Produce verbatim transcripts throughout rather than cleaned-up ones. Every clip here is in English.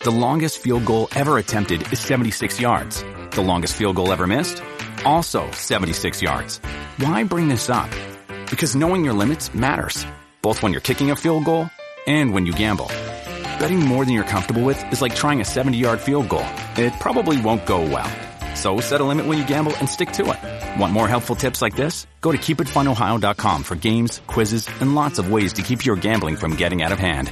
The longest field goal ever attempted is seventy-six yards. The longest field goal ever missed? Also seventy-six yards. Why bring this up? Because knowing your limits matters, both when you're kicking a field goal and when you gamble. Betting more than you're comfortable with is like trying a seventy-yard field goal. It probably won't go well. So set a limit when you gamble and stick to it. Want more helpful tips like this? Go to keep it fun ohio dot com for games, quizzes, and lots of ways to keep your gambling from getting out of hand.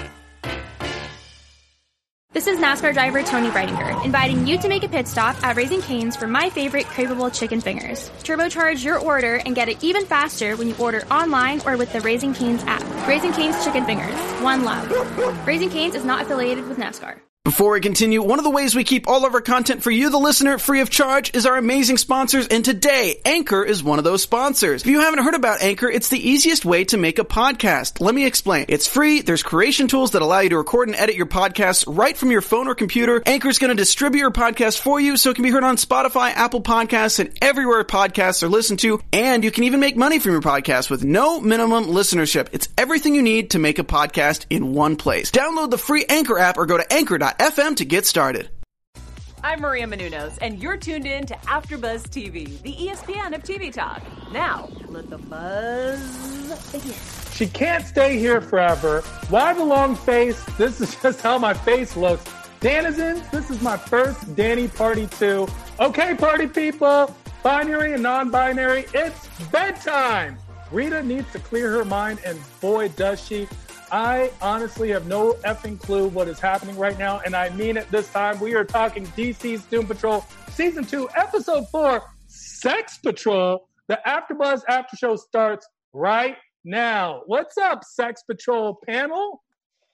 This is NASCAR driver Tony Breidinger, inviting you to make a pit stop at Raising Cane's for my favorite craveable chicken fingers. Turbocharge your order and get it even faster when you order online or with the Raising Cane's app. Raising Cane's Chicken Fingers. One love. Raising Cane's is not affiliated with NASCAR. Before we continue, one of the ways we keep all of our content for you, the listener, free of charge is our amazing sponsors, and today, Anchor is one of those sponsors. If you haven't heard about Anchor, it's the easiest way to make a podcast. Let me explain. It's free, there's creation tools that allow you to record and edit your podcasts right from your phone or computer. Anchor's going to distribute your podcast for you so it can be heard on Spotify, Apple Podcasts, and everywhere podcasts are listened to, and you can even make money from your podcast with no minimum listenership. It's everything you need to make a podcast in one place. Download the free Anchor app or go to anchor dot f m to get started. I'm Maria Menounos, and you're tuned in to AfterBuzz T V, the E S P N of T V talk. Now, let the buzz begin. She can't stay here forever. Why the long face? This is just how my face looks. Danizens, this is my first Danny Party two. Okay, party people, binary and non-binary, it's bedtime. Rita needs to clear her mind, and boy, does she. I honestly have no effing clue what is happening right now, and I mean it this time. We are talking D C's Doom Patrol Season two, Episode four, Sex Patrol. The AfterBuzz After Show starts right now. What's up, Sex Patrol panel?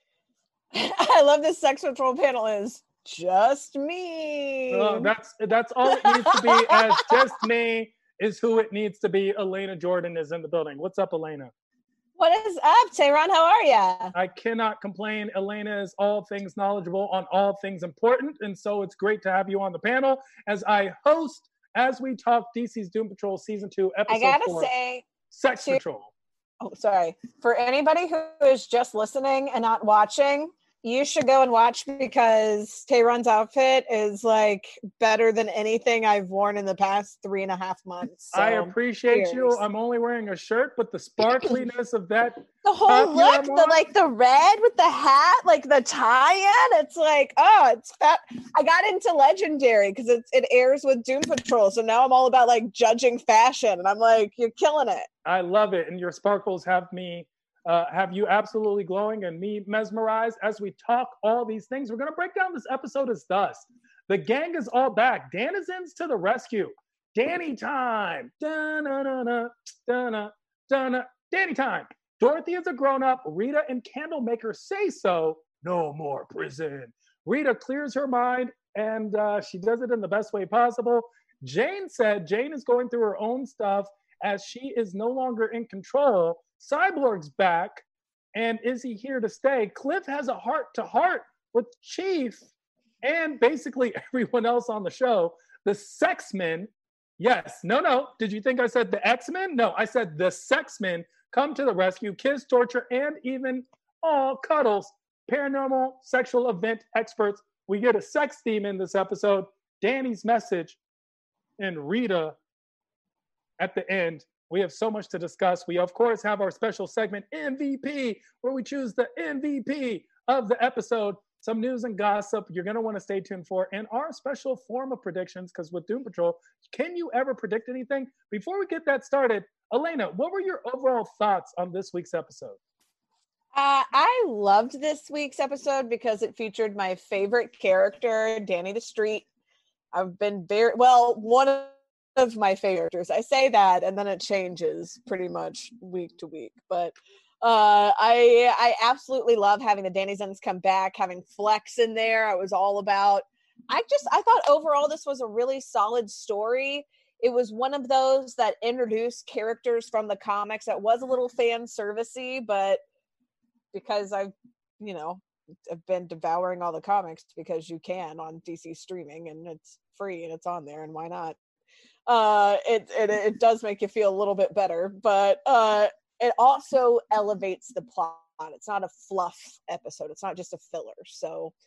I love this Sex Patrol panel is just me. Uh, that's, that's all it needs to be, as just me is who it needs to be. Elena Jordan is in the building. What's up, Elena? What is up, Tehran? How are ya? I cannot complain. Elena is all things knowledgeable on all things important, and so it's great to have you on the panel as I host as we talk D C's Doom Patrol Season two, Episode I gotta four, say, Sex to, Patrol. Oh, sorry. For anybody who is just listening and not watching, you should go and watch, because Tehran's outfit is like better than anything I've worn in the past three and a half months. So, I appreciate cheers. you. I'm only wearing a shirt, but the sparkliness of that. The whole look, the like the red with the hat, like the tie-in. It's like, oh, it's fat. I got into Legendary because it it airs with Doom Patrol, so now I'm all about like judging fashion, and I'm like, you're killing it. I love it, and your sparkles have me. Uh, have you absolutely glowing and me mesmerized as we talk all these things. We're going to break down this episode as thus. The gang is all back. Danizens to the rescue. Danny time. Da-na-na-na, da-na, da-na. Danny time. Dorothy is a grown-up. Rita and Candlemaker say so. No more prison. Rita clears her mind, and uh, she does it in the best way possible. Jane said Jane is going through her own stuff as she is no longer in control. Cyborg's back, and is he here to stay? Cliff has a heart-to-heart with Chief and basically everyone else on the show. The Sex-Men, yes, no, no. Did you think I said the X-Men? No, I said the Sex-Men come to the rescue, kiss, torture, and even, all cuddles. Paranormal sexual event experts. We get a sex theme in this episode. Danny's message, and Rita at the end. We have so much to discuss. We, of course, have our special segment, M V P, where we choose the M V P of the episode. Some news and gossip you're going to want to stay tuned for, and our special form of predictions, because with Doom Patrol, can you ever predict anything? Before we get that started, Elena, what were your overall thoughts on this week's episode? Uh, I loved this week's episode because it featured my favorite character, Danny the Street. I've been very, well, one of of my favorites. I say that and then it changes pretty much week to week, but uh I I absolutely love having the Danizens come back, having Flex in there. I was all about I just I thought overall this was a really solid story. It was one of those that introduced characters from the comics that was a little fan servicey, but because I've you know I've been devouring all the comics because you can on D C streaming and it's free and it's on there, and why not? Uh, it, it it does make you feel a little bit better, but uh, it also elevates the plot. It's not a fluff episode. It's not just a filler. So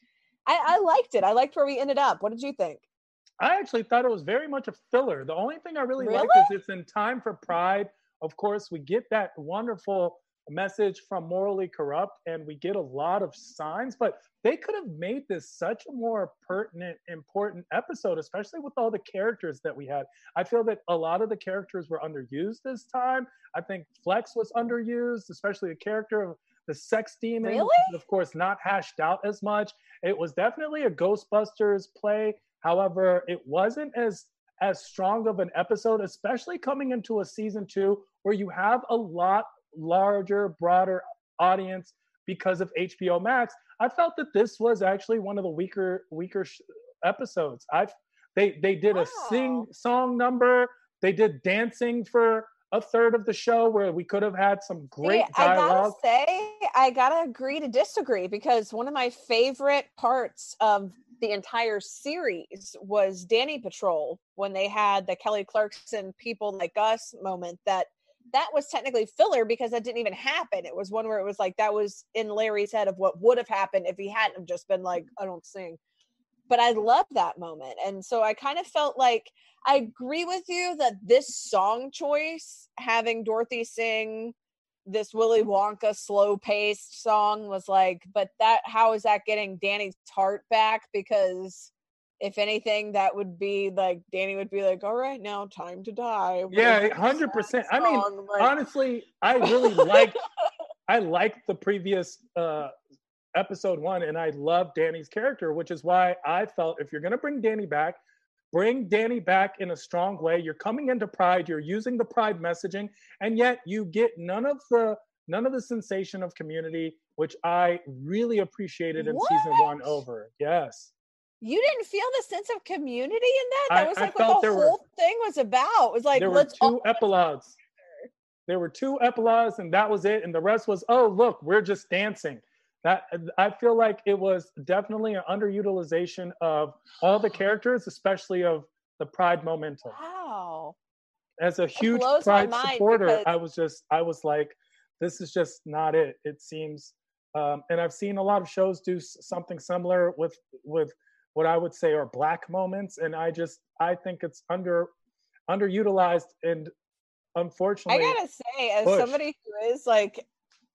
I, I liked it. I liked where we ended up. What did you think? I actually thought it was very much a filler. The only thing I really, Really? liked is it's in time for Pride. Of course, we get that wonderful message from Morally Corrupt, and we get a lot of signs, but they could have made this such a more pertinent, important episode, especially with all the characters that we had. I feel that a lot of the characters were underused this time. I think Flex was underused, especially the character of the sex demon, Really? of course, not hashed out as much. It was definitely a Ghostbusters play. However, it wasn't as as strong of an episode, especially coming into a season two where you have a lot larger, broader audience because of H B O Max. I felt that this was actually one of the weaker weaker sh- episodes. I they they did a Wow. sing song number. They did dancing for a third of the show where we could have had some great See, I dialogue. gotta say, I gotta agree to disagree, because one of my favorite parts of the entire series was Danny Patrol, when they had the Kelly Clarkson People Like Us moment. That that was technically filler because that didn't even happen. It was one where it was like that was in Larry's head of what would have happened if he hadn't have just been like, I don't sing. But I love that moment. And so I kind of felt like, I agree with you that this song choice, having Dorothy sing this Willy Wonka slow paced song, was like, but that, how is that getting Danny's heart back? Because if anything, that would be like, Danny would be like, all right, now time to die. Yeah, Like, one hundred percent. I mean, song, like- honestly, I really liked I liked the previous uh episode one, and I love Danny's character, which is why I felt if you're going to bring Danny back, bring Danny back in a strong way. You're coming into Pride, you're using the Pride messaging, and yet you get none of the none of the sensation of Community, which I really appreciated in What? season one over. Yes. You didn't feel the sense of community in that? That I- was I like felt what the there whole were- thing was about. It was like, There were let's two all epilogues. There were two epilogues, and that was it. And the rest was, oh, look, we're just dancing. That I feel like it was definitely an underutilization of all the characters, especially of the Pride momentum. Wow. As a huge blows my Pride mind supporter, because- I was just, I was like, this is just not it. It seems, um, and I've seen a lot of shows do s- something similar with with what I would say are Black moments, and I just, I think it's under underutilized, and I unfortunately, gotta say, as push. somebody who is like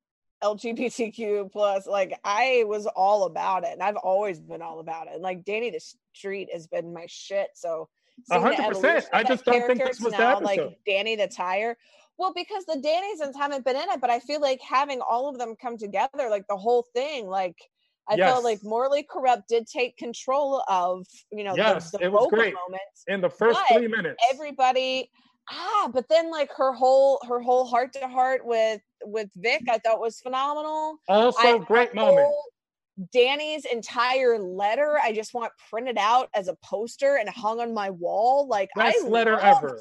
L G B T Q plus, like I was all about it, and I've always been all about it. And like Danny the Street has been my shit. So seeing the one hundred percent. evolution of I that just don't think character this was to the now, episode. like Danny the Tire. Well, because the Dannysons haven't been in it, but I feel like having all of them come together, like the whole thing, like I Yes. felt like Morally Corrupt did take control of, you know, Yes, the, the it was vocal great. moments. in the first But three minutes. Everybody, ah, but then like her whole her whole heart to heart with with Vic, I thought was phenomenal. Also, I, great the moment. whole Danny's entire letter, I just want printed out as a poster and hung on my wall. Like Best I letter loved ever. this.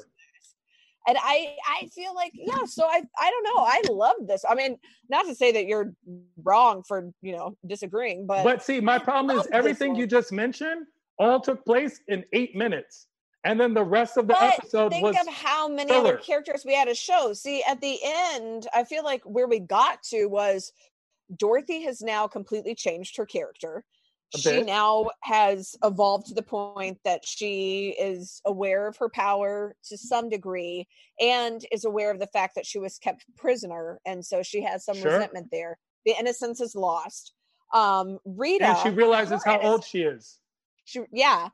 And I I feel like, yeah, so I I don't know. I love this. I mean, not to say that you're wrong for, you know, disagreeing, but But see, my problem love is this everything one. you just mentioned all took place in eight minutes. And then the rest of the But episode think was of how many other filler. characters we had to show. See, at the end, I feel like where we got to was Dorothy has now completely changed her character. A She bit. now has evolved to the point that she is aware of her power to some degree and is aware of the fact that she was kept prisoner. And so she has some Sure. resentment there. The innocence is lost. Um, Rita. and she realizes her how innocence- old she is. she yeah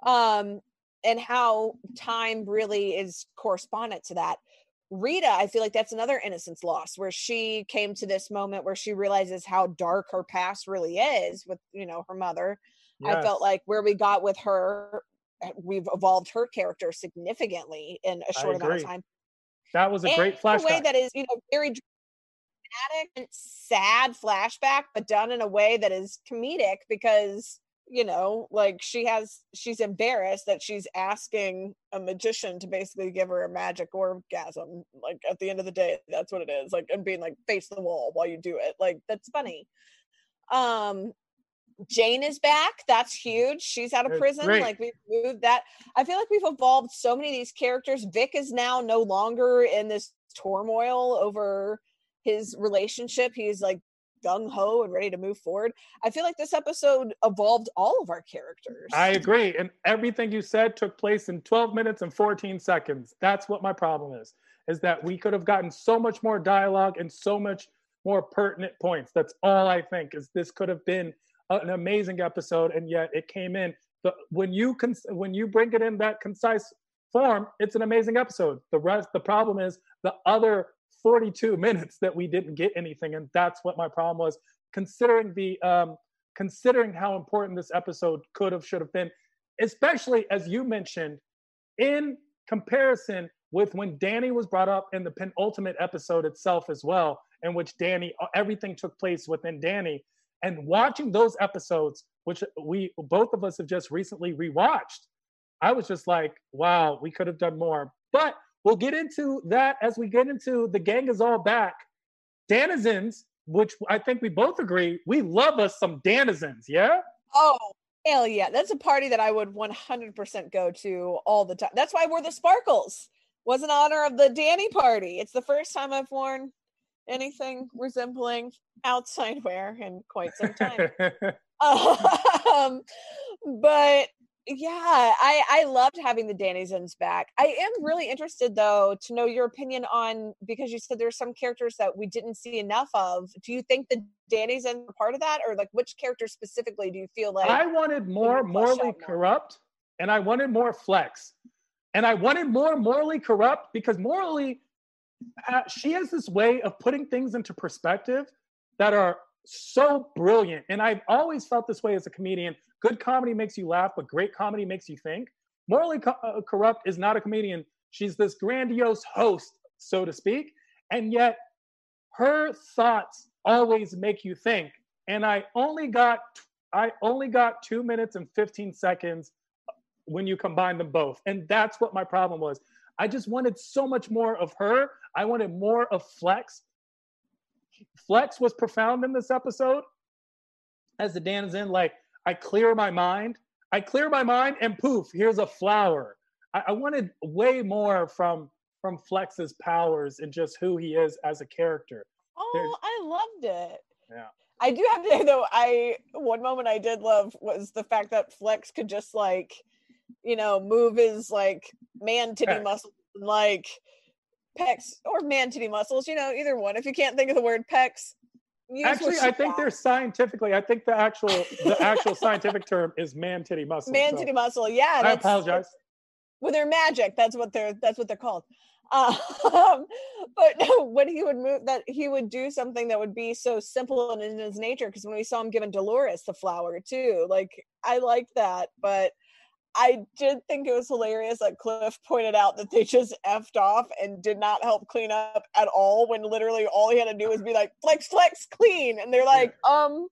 um and how time really is correspondent to that. Rita, I feel like that's another innocence lost, where she came to this moment where she realizes how dark her past really is with, you know, her mother. I Yes. felt like where we got with her, we've evolved her character significantly in a I short amount of agree. time. That was a And great in a way flashback. that is, you know, very dramatic and sad flashback, but done in a way that is comedic because, you know, like she has, she's embarrassed that she's asking a magician to basically give her a magic orgasm. Like at the end of the day, that's what it is. Like, and being like, face the wall while you do it. Like, that's funny. Um, Jane is back. That's huge. She's out of It's prison. great. Like we've moved that. I feel like we've evolved so many of these characters. Vic is now no longer in this turmoil over his relationship. He's like gung-ho and ready to move forward. I feel like this episode evolved all of our characters. I agree. And everything you said took place in twelve minutes and fourteen seconds. That's what my problem is, is that we could have gotten so much more dialogue and so much more pertinent points. That's all I think, is this could have been an amazing episode, and yet it came in. The, when you cons- when you bring it in that concise form, it's an amazing episode. The rest, the problem is the other forty-two minutes that we didn't get anything, and that's what my problem was. Considering the um, considering how important this episode could have, should have been, especially as you mentioned, in comparison with when Danny was brought up in the penultimate episode itself as well, in which Danny, everything took place within Danny, and watching those episodes, which we both of us have just recently rewatched, I was just like, wow, we could have done more. But we'll get into that as we get into The Gang Is All Back. Danizens, which I think we both agree, we love us some Danizens, yeah? Oh, hell yeah. That's a party that I would one hundred percent go to all the time. That's why we're the Sparkles. Was in honor of the Danny party. It's the first time I've worn anything resembling outside wear in quite some time. um, but yeah, I, I loved having the Danizens back. I am really interested, though, to know your opinion on, because you said there's some characters that we didn't see enough of. Do you think the Danizens are part of that? Or like which character specifically do you feel like? I wanted more Morally Corrupt, and I wanted more Flex. And I wanted more Morally Corrupt because Morally, uh, she has this way of putting things into perspective that are so brilliant. And I've always felt this way as a comedian. Good comedy makes you laugh, but great comedy makes you think. Morally Co- uh, Corrupt is not a comedian. She's this grandiose host, so to speak. And yet her thoughts always make you think. And I only got, I only got two minutes and fifteen seconds when you combine them both. And that's what my problem was. I just wanted so much more of her. I wanted more of Flex. Flex was profound in this episode. As the Danizen, like, I clear my mind. I clear my mind and poof, here's a flower. I, I wanted way more from, from Flex's powers and just who he is as a character. Oh, There's, I loved it. Yeah. I do have to say, though, I, one moment I did love was the fact that Flex could just, like, you know, move his like man titty Pecs. muscles, like pecs or man titty muscles, you know, either one. If you can't think of the word pecs, use actually, I think got. they're scientifically. I think the actual the actual scientific term is man titty muscle. Man so. titty muscle, yeah. I apologize. Well, they're magic. That's what they're. That's what they're called. Um, but no, when he would move, that he would do something that would be so simple and in his nature. Because when we saw him giving Dolores the flower too, like I liked that, but. I did think it was hilarious that Cliff pointed out that they just effed off and did not help clean up at all, when literally all he had to do was be like, flex, flex, clean. And they're like, um,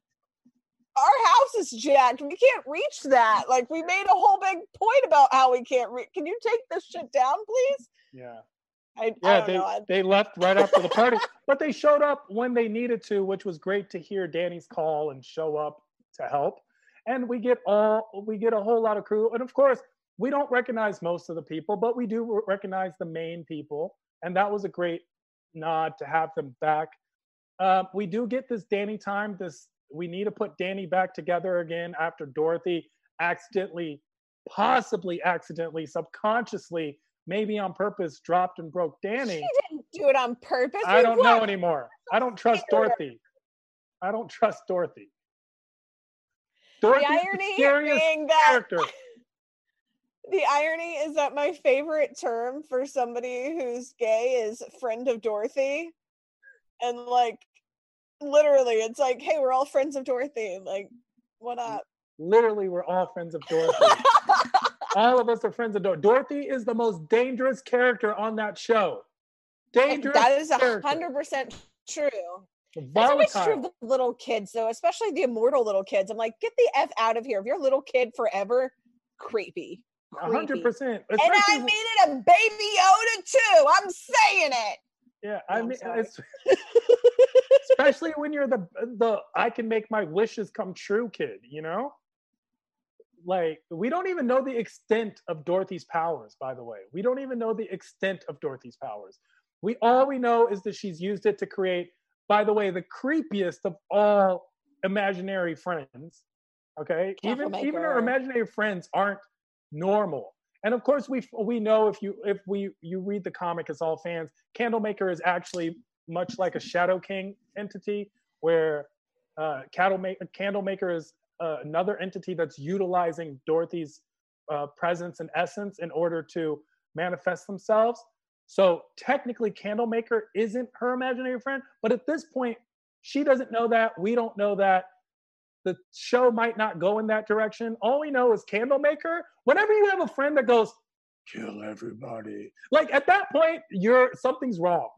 our house is jacked. We can't reach that. Like, we made a whole big point about how we can't reach. Can you take this shit down, please? Yeah. I, yeah, I don't they, know. they left right after the party, but they showed up when they needed to, which was great to hear Danny's call and show up to help. And we get all we get a whole lot of crew. And of course, we don't recognize most of the people, but we do recognize the main people. And that was a great nod to have them back. Uh, we do get this Danny time. This we need to put Danny back together again after Dorothy accidentally, possibly accidentally, subconsciously, maybe on purpose, dropped and broke Danny. She didn't do it on purpose. I don't what? know anymore. I don't trust Dorothy. I don't trust Dorothy. Dorothy's the irony the scariest being that character. The irony is that my favorite term for somebody who's gay is friend of Dorothy. And like literally it's like, hey, we're all friends of Dorothy. Like, what up? Literally, we're all friends of Dorothy. All of us are friends of Dorothy. Dorothy is the most dangerous character on that show. Dangerous. That is a character. hundred percent true. Volatile. That's always true of the little kids, though, especially the immortal little kids. I'm like, get the F out of here. If you're a little kid forever, creepy. A hundred percent. And I made it a baby Yoda too. I'm saying it. Yeah, I No, mean, sorry. it's, especially when you're the the I can make my wishes come true kid. You know, like we don't even know the extent of Dorothy's powers. By the way, we don't even know the extent of Dorothy's powers. We all we know is that she's used it to create by the way, the creepiest of all imaginary friends. Okay, even even her imaginary friends aren't normal. And of course, we we know if you if we you read the comic as all fans, Candlemaker is actually much like a Shadow King entity, where uh, Candlemaker is uh, another entity that's utilizing Dorothy's uh, presence and essence in order to manifest themselves. So technically, Candlemaker isn't her imaginary friend, but at this point, she doesn't know that. We don't know that. The show might not go in that direction. All we know is Candlemaker. Whenever you have a friend that goes, kill everybody, like at that point, you're something's wrong.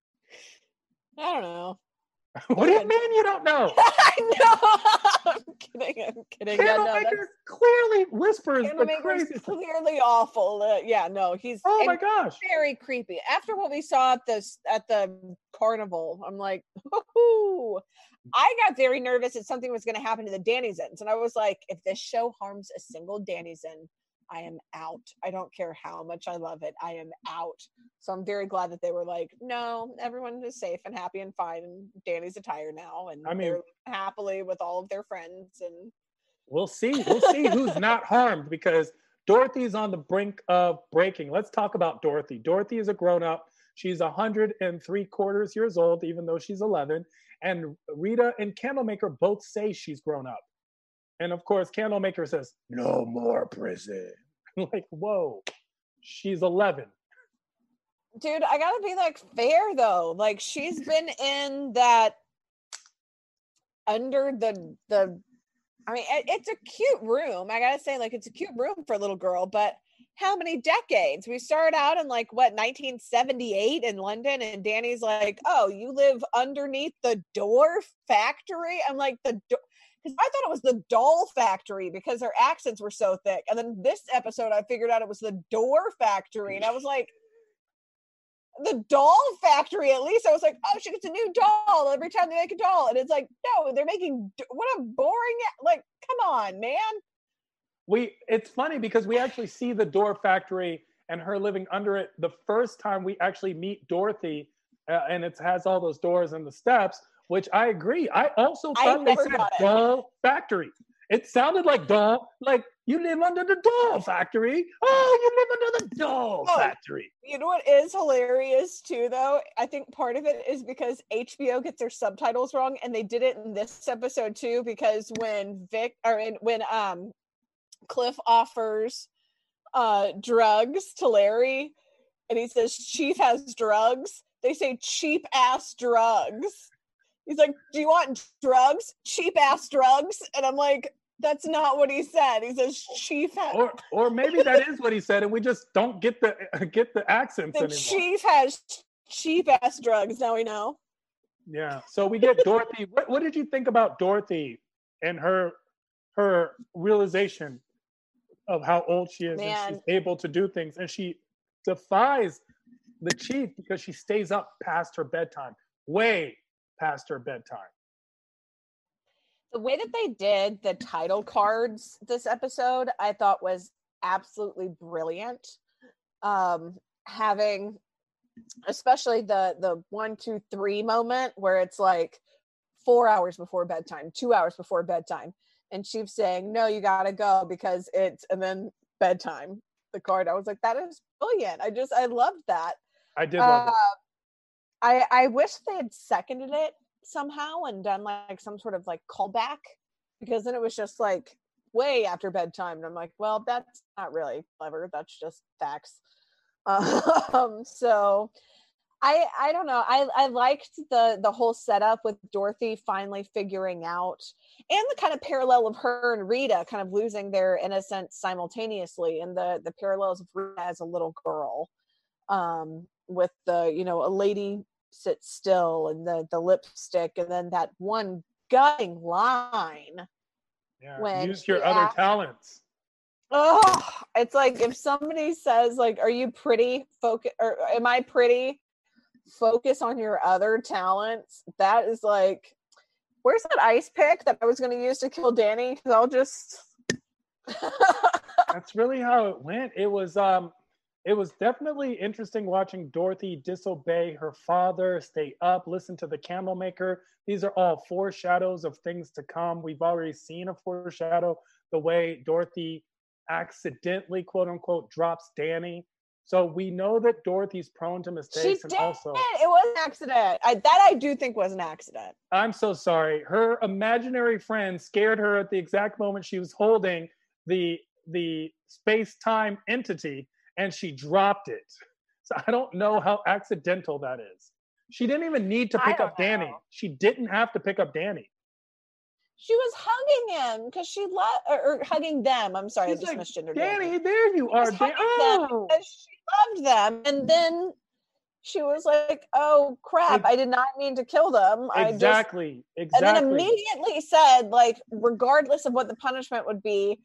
I don't know. What do you mean you don't know? I know. I'm kidding. I'm kidding. Candlemaker yeah, no, clearly whispers the craziest. Clearly awful. Uh, yeah, no, he's oh my gosh, very creepy. After what we saw at this at the carnival, I'm like, ooh. I got very nervous that something was going to happen to the Danizens, and I was like, if this show harms a single Danizen, I am out. I don't care how much I love it. I am out. So I'm very glad that they were like, no, everyone is safe and happy and fine. And Danny's a tire now. And I mean, they're happily with all of their friends. And we'll see. We'll see who's not harmed, because Dorothy's on the brink of breaking. Let's talk about Dorothy. Dorothy is a grown-up. She's one hundred and three quarters years old, even though she's eleven. And Rita and Candlemaker both say she's grown up. And of course, Candlemaker says, no more prison. Like, whoa, she's eleven. Dude, I gotta be like fair though. Like, she's been in that under the, the, I mean, it, it's a cute room. I gotta say, like, it's a cute room for a little girl, but how many decades? We started out in like, what, nineteen seventy-eight in London, and Danny's like, oh, you live underneath the door factory? I'm like, the door. Because I thought it was the doll factory because their accents were so thick. And then this episode, I figured out it was the door factory. And I was like, the doll factory, at least. I was like, oh, she gets a new doll every time they make a doll. And it's like, no, they're making, what a boring, like, come on, man. We, it's funny because we actually see the door factory and her living under it the first time we actually meet Dorothy. Uh, and it has all those doors and the steps. Which I agree. I also thought they said doll factory. It sounded like doll, like you live under the doll factory. Oh, you live under the doll oh, factory. You know what is hilarious too, though? I think part of it is because H B O gets their subtitles wrong, and they did it in this episode too. Because when Vic or in, when um Cliff offers uh drugs to Larry, and he says Chief has drugs, they say cheap ass drugs. He's like, do you want drugs? Cheap ass drugs? And I'm like, that's not what he said. He says chief has or or maybe that is what he said, and we just don't get the get the accents the anymore. Chief has cheap ass drugs, now we know. Yeah. So we get Dorothy. What what did you think about Dorothy and her her realization of how old she is? Man. And she's able to do things, and she defies the Chief because she stays up past her bedtime. Way past her bedtime. The way that they did the title cards this episode, I thought was absolutely brilliant. Um, having, especially the the one, two, three moment where it's like four hours before bedtime, two hours before bedtime, and Chief saying, "No, you gotta go because it's," and then bedtime. The card, I was like, that is brilliant. I just, I loved that. I did love uh, it. I, I wish they had seconded it somehow and done like some sort of like callback, because then it was just like way after bedtime. And I'm like, well, that's not really clever. That's just facts. Um, so I I don't know. I, I liked the the whole setup with Dorothy finally figuring out, and the kind of parallel of her and Rita kind of losing their innocence simultaneously, and the the parallels of Rita as a little girl. Um, with the, you know, a lady sits still and the the lipstick, and then that one gutting line. Yeah, when use your other asked, talents. Oh, it's like if somebody says like, are you pretty? Focus, or am I pretty? Focus on your other talents. That is like, where's that ice pick that I was going to use to kill Danny? Because I'll just That's really how it went. It was um it was definitely interesting watching Dorothy disobey her father, stay up, listen to the Candlemaker. These are all foreshadows of things to come. We've already seen a foreshadow, the way Dorothy accidentally, quote unquote, drops Danny. So we know that Dorothy's prone to mistakes. She and did. Also, it was an accident. I, that I do think was an accident. I'm so sorry. Her imaginary friend scared her at the exact moment she was holding the the space-time entity, and she dropped it. So I don't know how accidental that is. She didn't even need to pick up know. Danny. She didn't have to pick up Danny. She was hugging him because she loved, or, or hugging them. I'm sorry, She's I just like, misgendered Danny, Danny. there you are. She was Dan- hugging them oh, because she loved them, and then she was like, "Oh crap! Ex- I did not mean to kill them. I just," exactly, exactly. and then immediately said, like, regardless of what the punishment would be,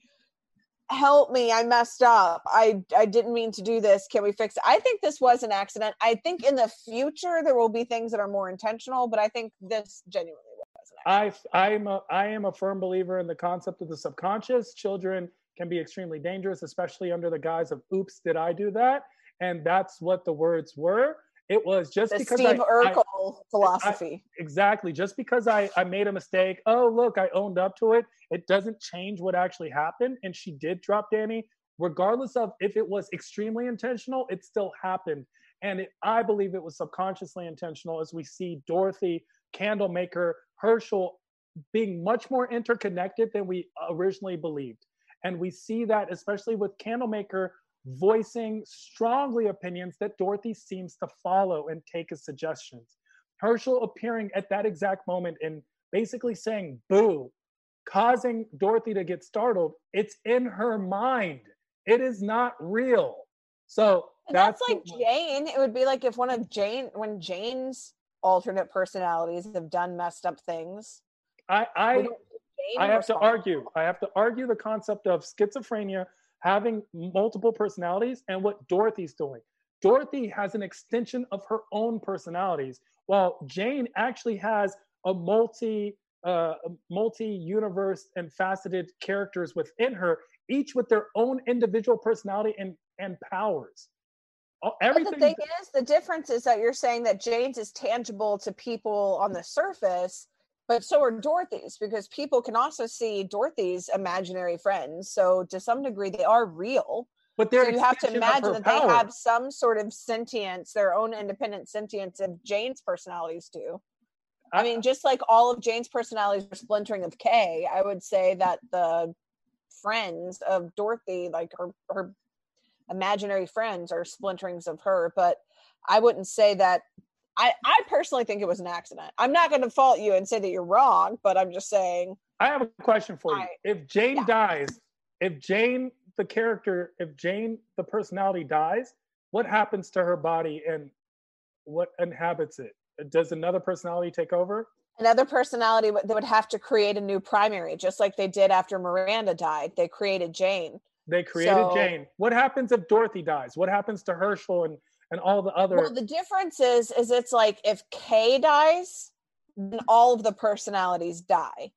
help me, I messed up. I I didn't mean to do this. Can we fix it? I think this was an accident. I think in the future there will be things that are more intentional, but I think this genuinely was an accident. I I'm a, I am a firm believer in the concept of the subconscious. Children can be extremely dangerous, especially under the guise of "Oops, did I do that?" And that's what the words were. It was just The because Steve I, Urkel I, philosophy. I, exactly. Just because I, I made a mistake. Oh, look, I owned up to it. It doesn't change what actually happened. And she did drop Danny. Regardless of if it was extremely intentional, it still happened. And it, I believe it was subconsciously intentional, as we see Dorothy, Candlemaker, Herschel being much more interconnected than we originally believed. And we see that especially with Candlemaker voicing strongly opinions that Dorothy seems to follow and take as suggestions. Herschel appearing at that exact moment and basically saying boo, causing Dorothy to get startled. It's in her mind. It is not real. So and that's, that's like what, Jane. It would be like if one of Jane, when Jane's alternate personalities have done messed up things. I I, I have to responsible. argue. I have to argue the concept of schizophrenia having multiple personalities and what Dorothy's doing. Dorothy has an extension of her own personalities, while Jane actually has a multi uh, multi-universe and faceted characters within her, each with their own individual personality and, and powers. Everything. But the thing is, the difference is that you're saying that Jane's is tangible to people on the surface, but so are Dorothy's, because people can also see Dorothy's imaginary friends. So to some degree, they are real. But so you have to imagine that power. They have some sort of sentience, their own independent sentience, if Jane's personalities do. I, I mean, just like all of Jane's personalities are splintering of Kay, I would say that the friends of Dorothy, like her, her imaginary friends, are splinterings of her. But I wouldn't say that. I, I personally think it was an accident. I'm not going to fault you and say that you're wrong, but I'm just saying. I have a question for you. I, if Jane yeah. dies, if Jane, the character, if Jane, the personality dies, what happens to her body and what inhabits it? Does another personality take over? Another personality, they would have to create a new primary, just like they did after Miranda died. They created Jane. They created so, Jane. What happens if Dorothy dies? What happens to Herschel and and all the other? Well, the difference is, is it's like if Kay dies, then all of the personalities die.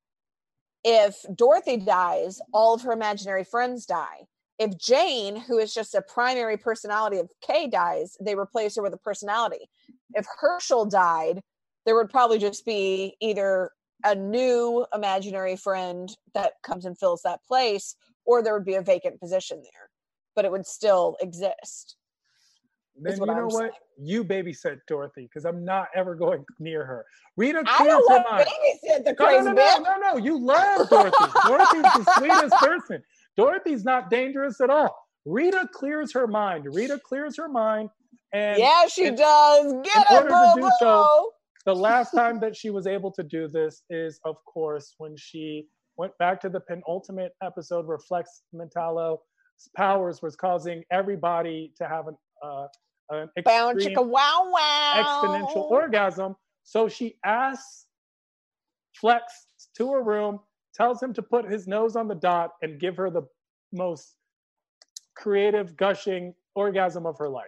If Dorothy dies, all of her imaginary friends die. If Jane, who is just a primary personality of Kay, dies, they replace her with a personality. If Herschel died, there would probably just be either a new imaginary friend that comes and fills that place, or there would be a vacant position there, but it would still exist. Then you know I'm what? saying. You babysit Dorothy, because I'm not ever going near her. Rita I clears don't her want mind. babysit the No, crazy no, no, bitch. no, no, no. You love Dorothy. Dorothy's the sweetest person. Dorothy's not dangerous at all. Rita clears her mind. Rita clears her mind. And yeah, she in, does. Get in it, order bro, to do so, the last time that she was able to do this is, of course, when she went back to the penultimate episode where Flex Mentallo's powers was causing everybody to have an uh, an Bound extreme chicka wow wow exponential orgasm. So she asks Flex to her room, tells him to put his nose on the dot and give her the most creative, gushing orgasm of her life.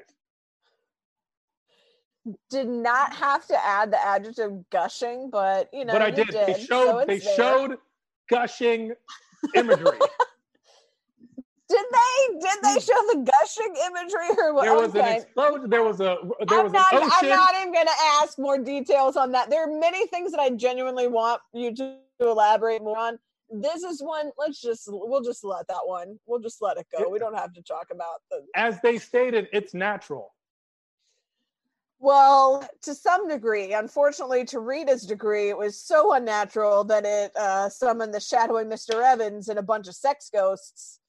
Did not have to add the adjective gushing, but you know, but I you did. did. They showed so they there. showed gushing imagery. Did they? Did Did they show the gushing imagery or what? There was okay. an explosion. There was a there I'm was not, an ocean. I'm not even going to ask more details on that. There are many things that I genuinely want you to elaborate more on. This is one. Let's just we'll just let that one. We'll just let it go. We don't have to talk about the. As they stated, it's natural. Well, to some degree, unfortunately, to Rita's degree, it was so unnatural that it uh, summoned the shadowy Mister Evans and a bunch of sex ghosts.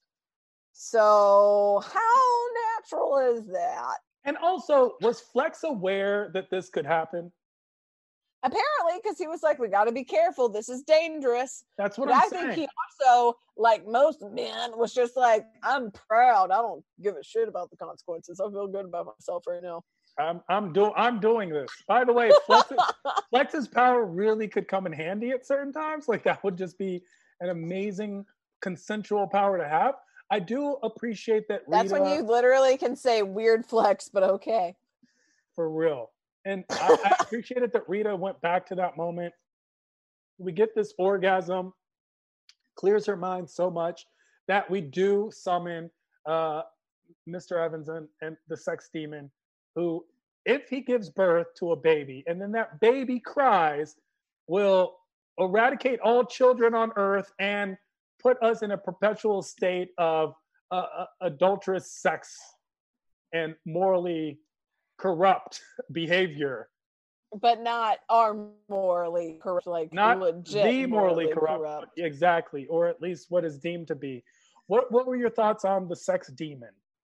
So, how natural is that? And also, was Flex aware that this could happen? Apparently, because he was like, we got to be careful. This is dangerous. That's what but I'm I saying. think he also, like most men, was just like, I'm proud. I don't give a shit about the consequences. I feel good about myself right now. I'm I'm doing I'm doing this. By the way, Flex's, Flex's power really could come in handy at certain times. Like that would just be an amazing consensual power to have. I do appreciate that Rita, that's when you literally can say weird flex, but okay. For real. And I, I appreciated that Rita went back to that moment. We get this orgasm, clears her mind so much that we do summon uh, Mister Evans and, and the sex demon, who, if he gives birth to a baby and then that baby cries, will eradicate all children on earth and put us in a perpetual state of uh, uh, adulterous sex and morally corrupt behavior. But not our morally corrupt, like not legit the morally, morally corrupt, corrupt. Exactly, or at least what is deemed to be. What What were your thoughts on the sex demon?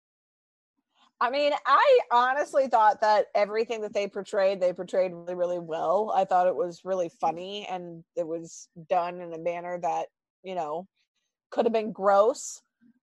I mean, I honestly thought that everything that they portrayed, they portrayed really, really well. I thought it was really funny and it was done in a manner that, you know, could have been gross,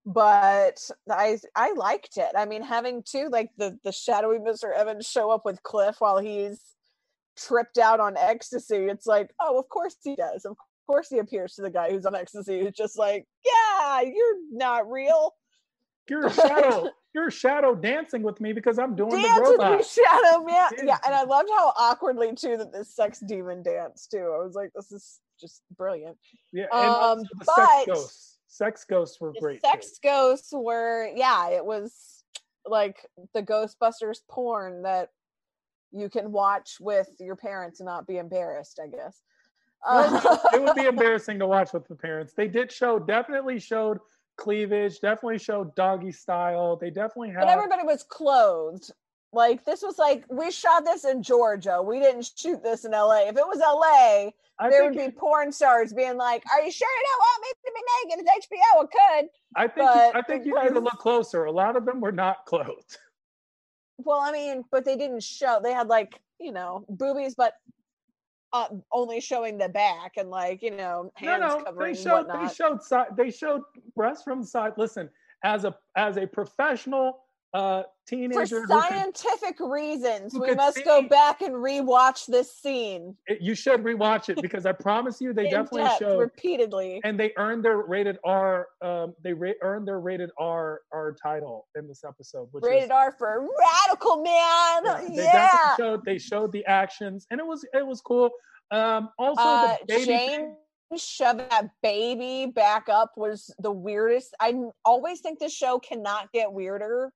but I I liked it. I mean, having too, like the, the shadowy Mister Evans show up with Cliff while he's tripped out on ecstasy. It's like, oh, of course he does. Of course he appears to the guy who's on ecstasy. Who's just like, yeah, you're not real. You're a shadow. You're a shadow dancing with me because I'm doing Dance the robot. with me, shadow man. Dance. Yeah, and I loved how awkwardly too that this sex demon danced too. I was like, this is just brilliant. Yeah, and Um, also the but sex ghosts. Sex ghosts were the great. sex too. ghosts were, yeah, it was like the Ghostbusters porn that you can watch with your parents and not be embarrassed, I guess. No, no, it would be embarrassing to watch with the parents. They did show, definitely showed cleavage, definitely showed doggy style. They definitely had. But everybody was clothed. Like, this was like, we shot this in Georgia. We didn't shoot this in L A. If it was L A, I there would think be it- porn stars being like, are you sure you don't want me to be naked? It's H B O. It could. I think. but I think you need to because- look closer. A lot of them were not clothed. Well, I mean, but they didn't show. They had, like, you know, boobies, but uh, only showing the back and, like, you know, hands no, no, covering they showed. whatnot. They showed side. They showed breasts from the side. Listen, as a as a professional uh, For teenager, who could- scientific reasons, who we could must go see- back and rewatch this scene it- you should rewatch it because I promise you, they in definitely depth showed. repeatedly. And they earned their rated R. Um, they ra- earned their rated R R title in this episode, which Rated is, R for radical man. yeah, they Yeah. definitely showed. They showed the actions, and it was it was cool. Um, also, Uh, the baby Jane thing, shoving that baby back up was the weirdest. I always think this show cannot get weirder.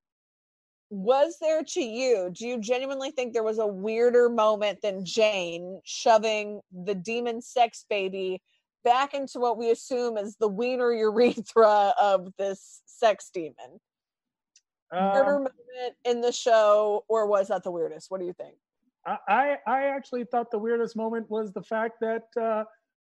Was there to you? Do you genuinely think there was a weirder moment than Jane shoving the demon sex baby back into what we assume is the wiener urethra of this sex demon? Weirder um, moment in the show, or was that the weirdest? What do you think? I, I I actually thought the weirdest moment was the fact that uh,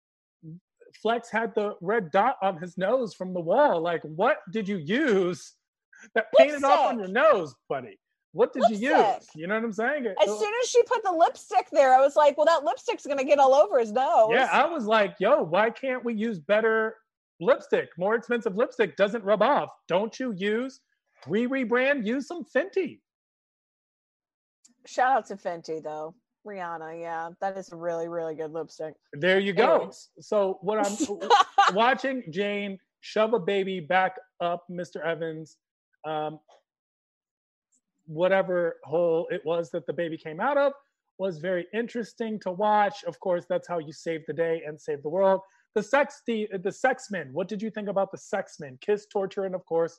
Flex had the red dot on his nose from the wall. Like, what did you use that painted off on your nose, buddy? What did you use? Lipstick. You know what I'm saying? As soon as she put the lipstick there, I was like, well, that lipstick's going to get all over his nose. Yeah, I was like, yo, why can't we use better lipstick? More expensive lipstick doesn't rub off. Don't you use re rebrand? Use some Fenty. Shout out to Fenty, though. Rihanna, yeah, that is a really, really good lipstick. There you go. Anyways. So what I'm watching Jane shove a baby back up Mister Evans, um, whatever hole it was that the baby came out of, was very interesting to watch. Of course, that's how you save the day and save the world. The sex, the the Sexmen. What did you think about the Sexmen? Kiss, torture, and of course,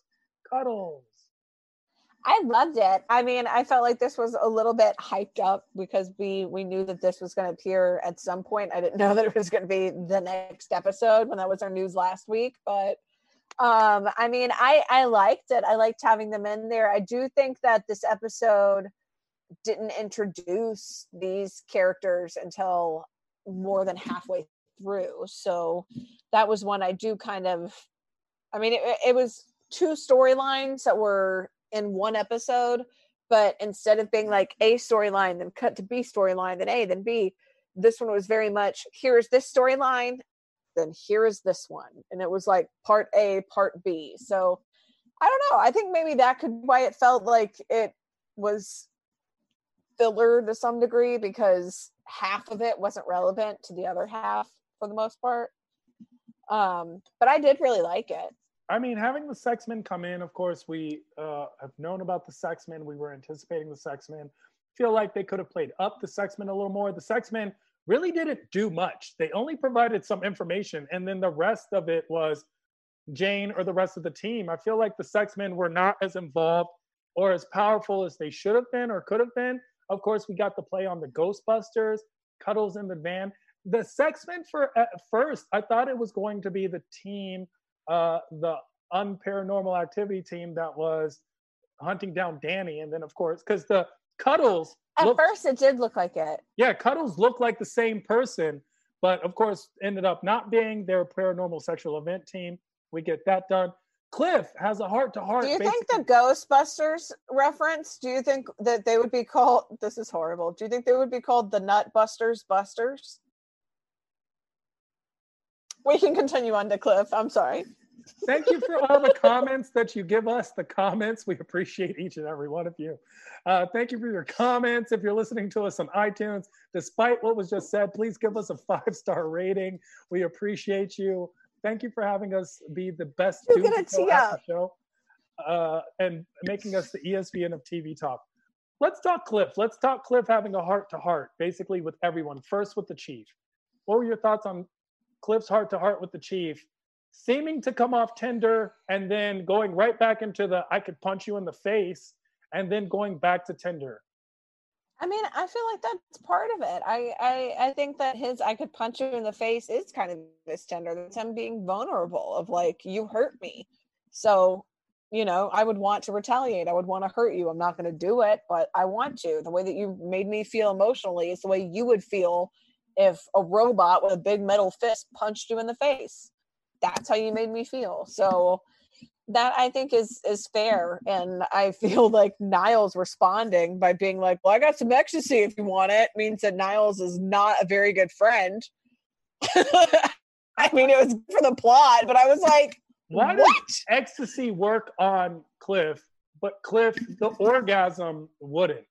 Cuddles. I loved it. I mean, I felt like this was a little bit hyped up because we we knew that this was going to appear at some point. I didn't know that it was going to be the next episode when that was our news last week. But um, I mean, I I liked it. I liked having them in there. I do think that this episode didn't introduce these characters until more than halfway through. So that was one I do kind of. I mean, it, it was two storylines that were in one episode, but instead of being like A storyline, then cut to B storyline, then A, then B, this one was very much, here's this storyline, then here is this one. And it was like part A, part B. So I don't know. I think maybe that could be why it felt like it was filler to some degree, because half of it wasn't relevant to the other half for the most part. Um, but I did really like it. I mean, having the Sexmen come in, of course, we uh, have known about the Sexmen. We were anticipating the Sexmen. Feel like they could have played up the Sexmen a little more. The Sexmen really didn't do much. They only provided some information, and then the rest of it was Jane or the rest of the team. I feel like the Sexmen were not as involved or as powerful as they should have been or could have been. Of course, we got the play on the Ghostbusters, Cuddles in the van. The Sexmen, for at first, I thought it was going to be the team, uh, the unparanormal activity team that was hunting down Danny. And then, of course, because the Cuddles... At looked, first, it did look like it. Yeah, Cuddles looked like the same person, but of course, ended up not being their paranormal sexual event team. We get that done. Cliff has a heart-to-heart. Do you basically. think the Ghostbusters reference, do you think that they would be called, this is horrible, do you think they would be called the Nutbusters Busters? We can continue on to Cliff. I'm sorry. Thank you for all the comments that you give us, the comments. We appreciate each and every one of you. Uh, thank you for your comments. If you're listening to us on iTunes, despite what was just said, please give us a five-star rating. We appreciate you. Thank you for having us be the best You're dude gonna show tee at up. the show uh, and making us the E S P N of T V talk. Let's talk Cliff. Let's talk Cliff having a heart-to-heart, basically with everyone. First with the Chief. What were your thoughts on Cliff's heart-to-heart with the Chief, seeming to come off tender and then going right back into the I could punch you in the face and then going back to tender? I mean, I feel like that's part of it. I, I I think that his I could punch you in the face is kind of this tender. That's him being vulnerable of like, you hurt me. So, you know, I would want to retaliate. I would want to hurt you. I'm not going to do it, but I want to. The way that you made me feel emotionally is the way you would feel if a robot with a big metal fist punched you in the face. That's how you made me feel. So that I think is is fair. And I feel like Niles responding by being like, well, I got some ecstasy if you want it, means that Niles is not a very good friend. I mean, it was for the plot, but I was like, Why what? does ecstasy work on Cliff, but Cliff, the orgasm wouldn't?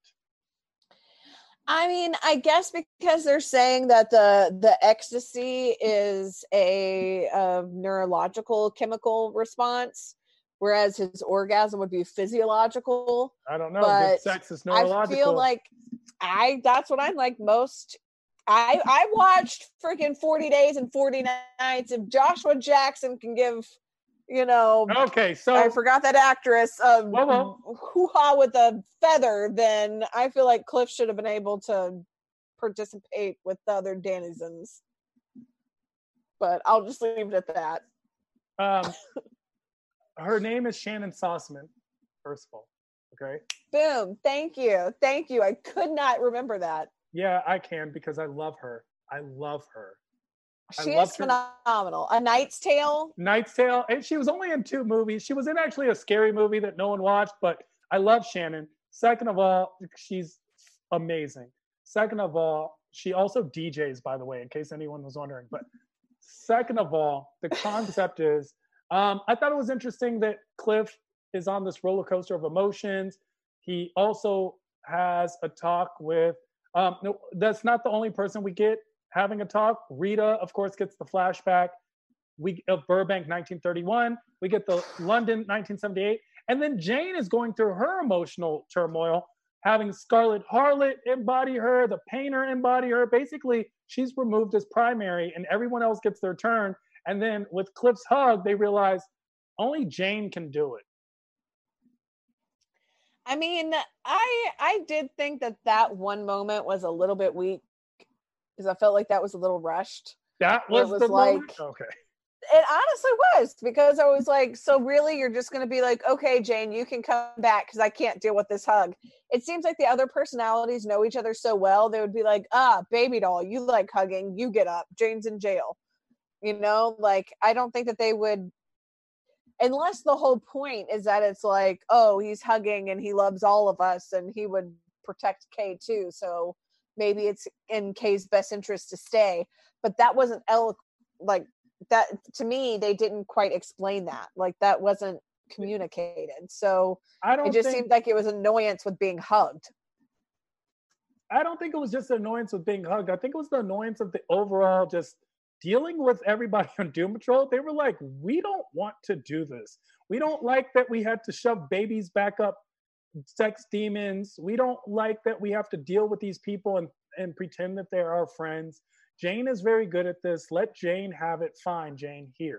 I mean, I guess because they're saying that the the ecstasy is a, uh neurological chemical response, whereas his orgasm would be physiological. I don't know. But Good sex is neurological. I feel like I that's what I'm like most. I I watched freaking forty days and forty nights. If Joshua Jackson can give, you know, okay, so I forgot that actress, um, Well, well. hoo-ha with a feather, then I feel like Cliff should have been able to participate with the other denizens. But I'll just leave it at that. Um, her name is Shannon Sossman, first of all. Okay. Boom. Thank you. Thank you. I could not remember that. Yeah, I can because I love her. I love her. I She is loved her. phenomenal. A Knight's Tale. Knight's Tale, and she was only in two movies. She was in actually a scary movie that no one watched, but I love Shannon. Second of all, she's amazing. Second of all, she also D Js, by the way, in case anyone was wondering. But second of all, the concept is, um, I thought it was interesting that Cliff is on this roller coaster of emotions. He also has a talk with, um, no, that's not the only person we get having a talk. Rita, of course, gets the flashback. We of Burbank nineteen thirty-one. We get the London nineteen seventy-eight. And then Jane is going through her emotional turmoil, having Scarlet Harlot embody her, the painter embody her. Basically, she's removed as primary and everyone else gets their turn. And then with Cliff's hug, they realize only Jane can do it. I mean, I I did think that that one moment was a little bit weak because I felt like that was a little rushed. That was, was the like, moment? Okay. It honestly was, because I was like, so really you're just going to be like, okay, Jane, you can come back because I can't deal with this hug. It seems like the other personalities know each other so well. They would be like, ah, baby doll, you like hugging, you get up. Jane's in jail. You know, like, I don't think that they would, unless the whole point is that it's like, oh, he's hugging and he loves all of us and he would protect Kay too. So maybe it's in Kay's best interest to stay. But that wasn't elo- like that to me. They didn't quite explain that. Like, that wasn't communicated. So I don't it just think, seemed like it was annoyance with being hugged. I don't think it was just the annoyance with being hugged. I think it was the annoyance of the overall just dealing with everybody on Doom Patrol. They were like, we don't want to do this. We don't like that we had to shove babies back up sex demons. We don't like that we have to deal with these people and, and pretend that they're our friends. Jane is very good at this. Let Jane have it. Fine, Jane, here.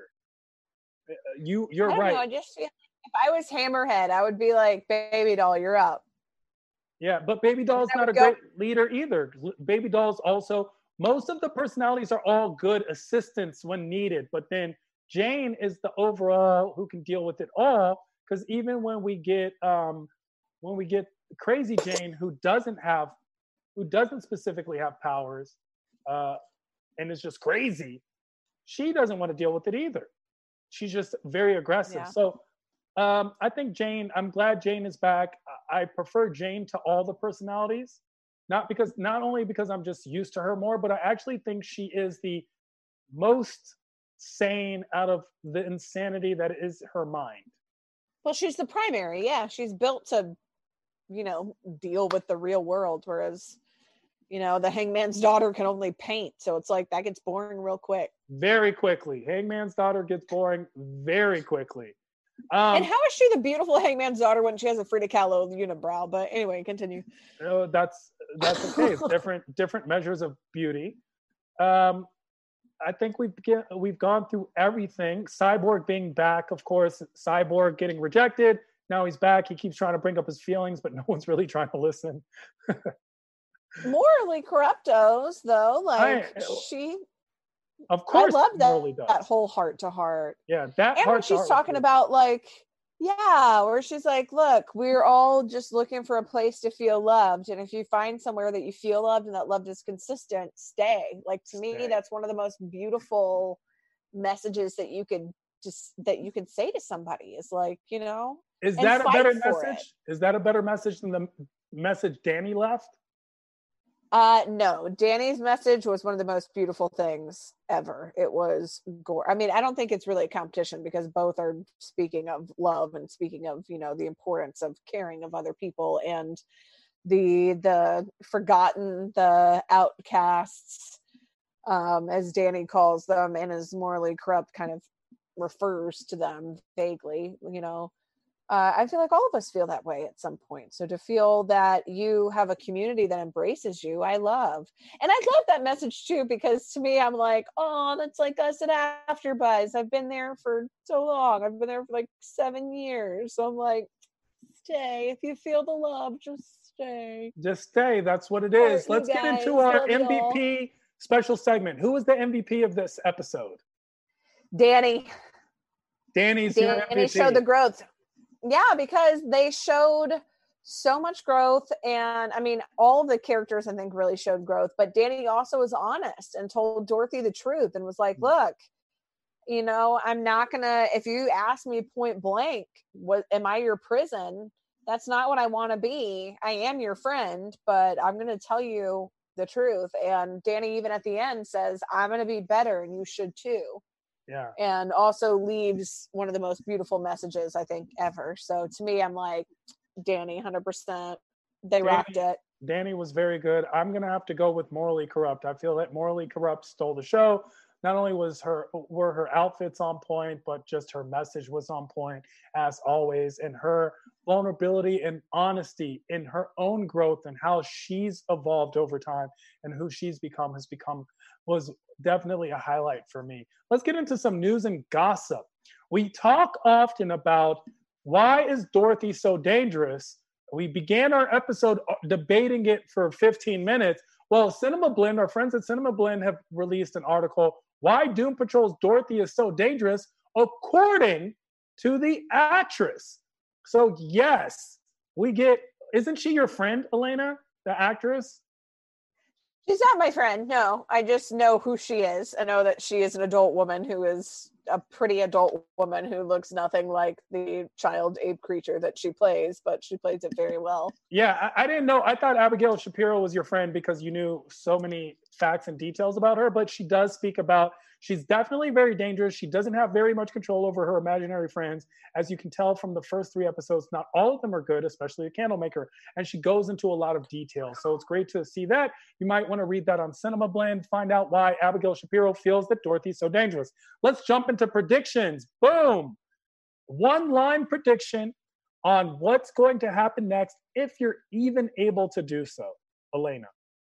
You, you're I don't right. know, I just feel like if I was Hammerhead, I would be like, baby doll, you're up. Yeah, but Baby Doll's not a go. great leader either. Baby Doll's also, most of the personalities are all good assistants when needed, but then Jane is the overall who can deal with it all. Because even when we get um, when we get Crazy Jane, who doesn't have, who doesn't specifically have powers, uh, and is just crazy, she doesn't want to deal with it either. She's just very aggressive. Yeah. So um, I think Jane, I'm glad Jane is back. I prefer Jane to all the personalities, not because, not only because I'm just used to her more, but I actually think she is the most sane out of the insanity that is her mind. Well, she's the primary. Yeah. She's built to, you know, deal with the real world. Whereas, you know, the Hangman's daughter can only paint. So it's like that gets boring real quick. Very quickly. Hangman's daughter gets boring very quickly. Um, and how is she the beautiful Hangman's daughter when she has a Frida Kahlo unibrow? But anyway, continue. Uh, that's that's okay. It's different different measures of beauty. Um, I think we've get, we've gone through everything. Cyborg being back, of course. Cyborg getting rejected. Now he's back. He keeps trying to bring up his feelings, but no one's really trying to listen. Morally Corruptos, though, like I, she. Of course, I love that, really that whole heart to heart. Yeah, that and heart when she's heart talking about like, yeah, where she's like, look, we're all just looking for a place to feel loved, and if you find somewhere that you feel loved and that love is consistent, stay. Like, to stay. me, that's one of the most beautiful messages that you could just that you could say to somebody. Is like, you know, is that a better message? It. Is that a better message than the message Danny left? Uh, no, Danny's message was one of the most beautiful things ever. It was gore. I mean, I don't think it's really a competition because both are speaking of love and speaking of, you know, the importance of caring of other people and the, the forgotten, the outcasts, um, as Danny calls them, and as Morally Corrupt kind of refers to them vaguely, you know. Uh, I feel like all of us feel that way at some point. So to feel that you have a community that embraces you, I love. And I love that message too, because to me, I'm like, oh, that's like us at AfterBuzz. I've been there for so long. I've been there for like seven years. So I'm like, stay. If you feel the love, just stay. Just stay. That's what it is. Let's get into our M V P special segment. Who was the M V P of this episode? Danny. Danny's Danny your M V P. Showed the growth. Yeah, because they showed so much growth. And I mean, all of the characters, I think, really showed growth. But Danny also was honest and told Dorothy the truth and was like, look, you know, I'm not going to, if you ask me point blank, what, am I your prison? That's not what I want to be. I am your friend, but I'm going to tell you the truth. And Danny, even at the end, says, I'm going to be better and you should too. Yeah. And also leaves one of the most beautiful messages I think ever. So to me, I'm like, Danny, one hundred percent. They Danny, rocked it. Danny was very good. I'm going to have to go with Morally Corrupt. I feel that Morally Corrupt stole the show. Not only was her were her outfits on point, but just her message was on point as always. And her vulnerability and honesty in her own growth and how she's evolved over time and who she's become has become was definitely a highlight for me. Let's get into some news and gossip. We talk often about why is Dorothy so dangerous, We began our episode debating it for fifteen minutes. Well, Cinema Blend, our friends at Cinema Blend have released an article, Why Doom Patrol's Dorothy is So Dangerous, according to the actress. So yes, we get, isn't she your friend, Elena, the actress? She's not my friend, no. I just know who she is. I know that she is an adult woman who is a pretty adult woman who looks nothing like the child ape creature that she plays, but she plays it very well. Yeah, I, I didn't know. I thought Abigail Shapiro was your friend because you knew so many facts and details about her, but she does speak about, she's definitely very dangerous. She doesn't have very much control over her imaginary friends. As you can tell from the first three episodes, not all of them are good, especially the Candlemaker, and she goes into a lot of detail. So it's great to see that. You might want to read that on Cinema Blend, find out why Abigail Shapiro feels that Dorothy's so dangerous. Let's jump into predictions. Boom! One line prediction on what's going to happen next, if you're even able to do so. Elena.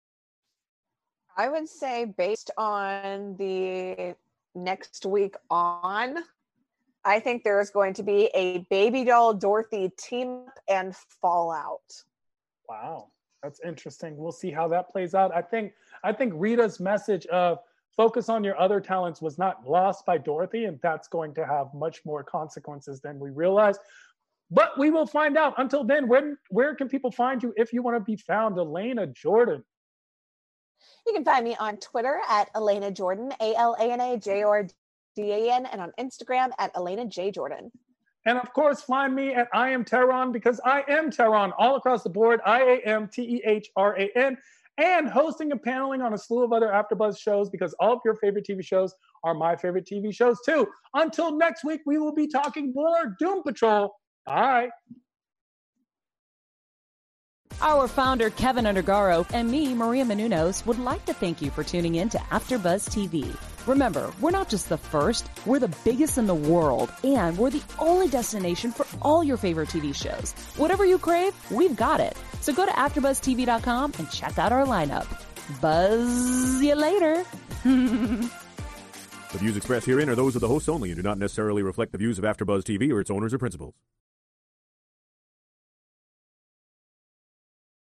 I would say based on the next week on, I think there is going to be a Baby Doll Dorothy team up and fallout. Wow, that's interesting. We'll see how that plays out. I think I think Rita's message of focus on your other talents was not lost by Dorothy, and that's going to have much more consequences than we realize. But we will find out. Until then, where, where can people find you if you want to be found, Elena Jordan? You can find me on Twitter at Elena Jordan, A L A N A J O R D A N, and on Instagram at Elena J. Jordan. And of course, find me at I Am Tehran, because I am Tehran all across the board, I A M T E H R A N, and hosting and paneling on a slew of other AfterBuzz shows, because all of your favorite T V shows are my favorite T V shows too. Until next week, we will be talking more Doom Patrol. Bye. Our founder, Kevin Undergaro, and me, Maria Menounos, would like to thank you for tuning in to AfterBuzz T V. Remember, we're not just the first, we're the biggest in the world, and we're the only destination for all your favorite T V shows. Whatever you crave, we've got it. So go to after buzz T V dot com and check out our lineup. Buzz you later. The views expressed herein are those of the hosts only and do not necessarily reflect the views of AfterBuzz T V or its owners or principals.